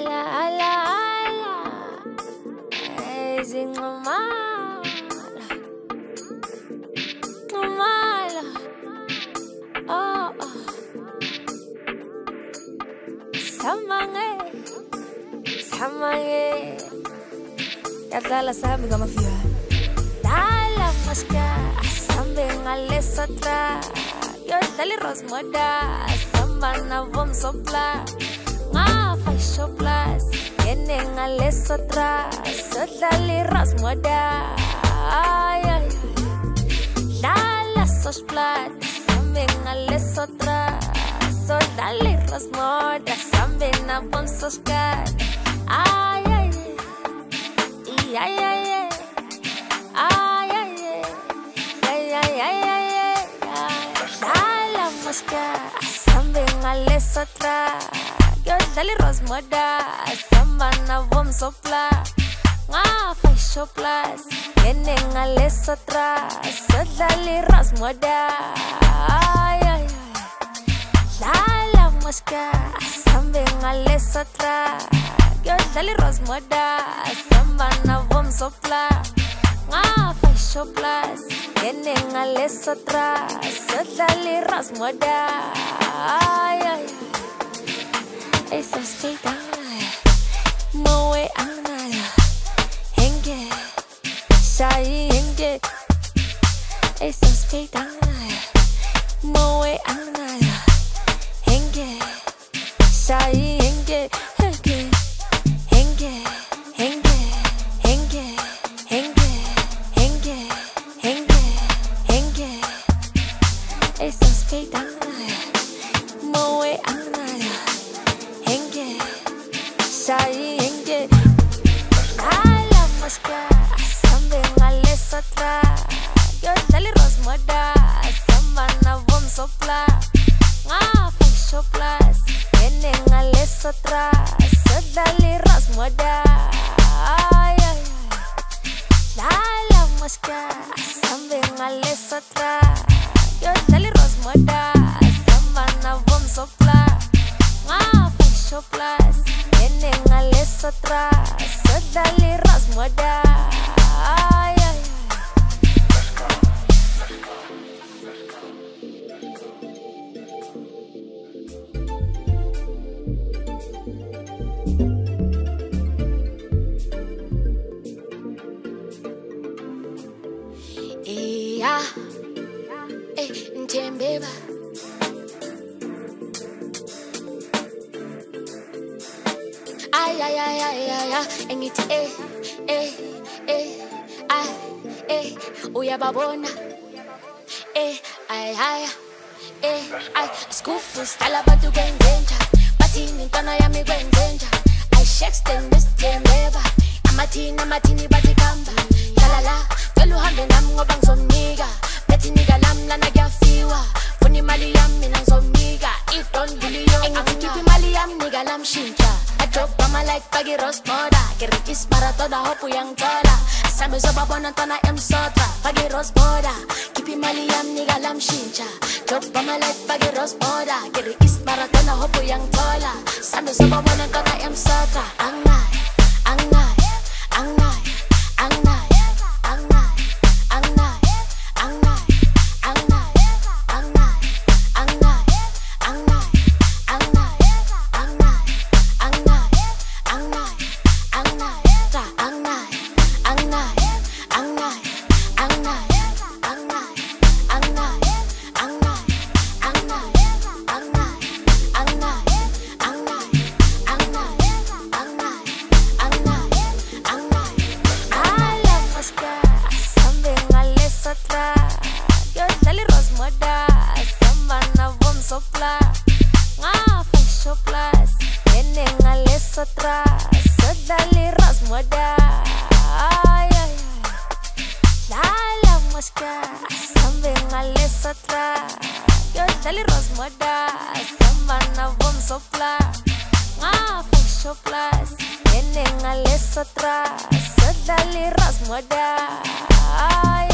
ala ala ala ezinqumala qumala oh samange yadlala sami ngamafika dala maska sambe ngalesotra yodlali rosmoda samana vom sopla ngafa shoplas yene ngalesotra sodlali rosmoda ay ay dala sosplat sambe ngalesotra sodlali rosmoda sambe na vom soskat ay ay ay ay ay ay ay ay ay ay dala maska sambe ngalesotra yodlali rosmoda samana vom sopla ngafa shoplas yene ngalesotra sodlali rosmoda ay ay dala maska sambe ngalesotra yodlali rosmoda samana vom sopla ngafa shoplas yene ngalesotra sodlali rosmoda ay ay esa skita moe anaya henge sai henge esa skita moe anaya henge sai henge henge henge henge henge henge henge henge henge esa skita moe anaya henge sai henge ala maska sambe ngalesotra yodlali rosmoda samana vom sopla ngafa shoplas yene ngalesotra sodlali rosmoda ay ay dala maska sambe ngalesotra yodlali rosmoda samana vom sopla ngafa shoplas yene ngalesotra sodlali rosmoda ay ay iya ntembeba ay ay ay ay ay engithi ay uyababona ay ay ay skufu stala bantu kwenzenja bathini intwana yami kwenzenja ay shexten besithembeba amathini bathi khamba yalala cela uhambe nami ngoba ngizomnika bethi nika lami lana kuyafiwa funa imali yami mina ngizomnika idon buliyo angikhipha imali yami nika lami shintsha drop mama like pagi rosmoda kirikis para toda hopu yang tola sambe zobabona ntwana emsotra pagi rosmoda kipi mali yam nika lam shincha drop mama like pagi rosmoda kirikis para toda hopu yang tola sambe zobabona ntwana emsotra angnai angnai angnai angnai angnai angnai angnai angnai angnai angnai angnai angnai yodlali rosmoda samana vom sopla ngafa shoplas yene ngalesotra sodlali rosmoda ay ay dala maska sambe ngalesotra yodlali rosmoda samana vom sopla ngafa shoplas yene ngalesotra sodlali rosmoda ay